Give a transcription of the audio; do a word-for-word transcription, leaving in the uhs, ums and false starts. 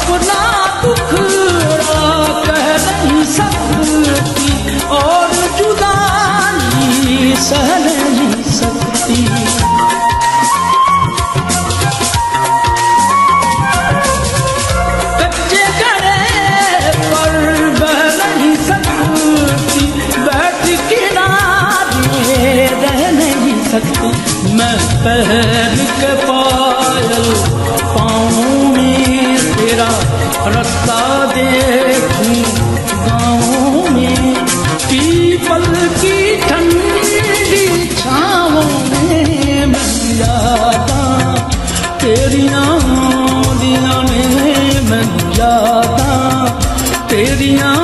अपना दुखड़ा कह नहीं सकती और जुदाई सह नहीं सकती। कच्चे घड़े पर बह नहीं सकती, बैठ किनारे रह नहीं सकती। मैं पैर के पायल पाँव में तेरा रास्ता देखूं गाँव में, पीपल की ठंडी छाँवों में बन जाता, तेरी आँधियाँ में बन जाता, तेरी